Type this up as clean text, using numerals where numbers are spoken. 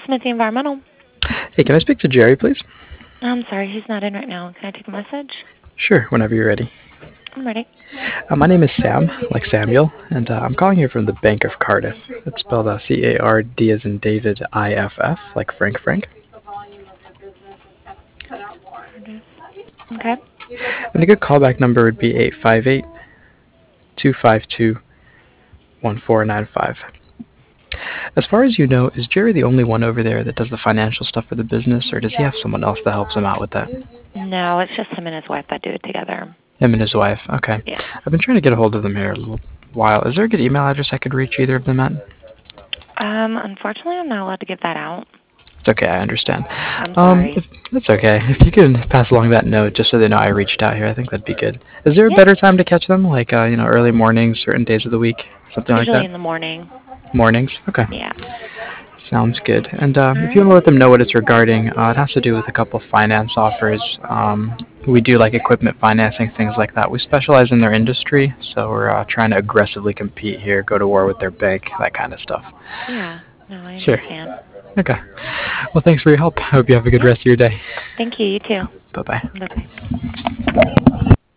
Smithy Environmental. Hey, can I speak to Jerry, please? I'm sorry, he's not in right now. Can I take a message? Sure, whenever you're ready. I'm ready. My name is Sam, like Samuel, and I'm calling here from the Bank of Cardiff. It's spelled C-A-R-D as in David, I-F-F, like Frank Frank. Okay. And a good callback number would be 858-252-1495. As far as you know, is Jerry the only one over there that does the financial stuff for the business, or does he have someone else that helps him out with that? No, it's just him and his wife that do it together. Him and his wife. Okay. Yeah. I've been trying to get a hold of them here a little while. Is there a good email address I could reach either of them at? Unfortunately, I'm not allowed to give that out. It's okay, I understand. I'm sorry. That's okay. If you can pass along that note just so they know I reached out here, I think that'd be good. Is there a Yeah. better time to catch them? Like, early mornings, certain days of the week? Something like Usually that? in the morning. Mornings? Okay. Yeah. Sounds good. And if you All want to let them know what it's regarding, it has to do with a couple finance offers. We do like equipment financing, things like that. We specialize in their industry, so we're trying to aggressively compete here, go to war with their bank, that kind of stuff. Yeah. No, I Sure. understand. Okay. Well, thanks for your help. I hope you have a good Yeah. rest of your day. Thank you. You too. Bye-bye. Bye-bye.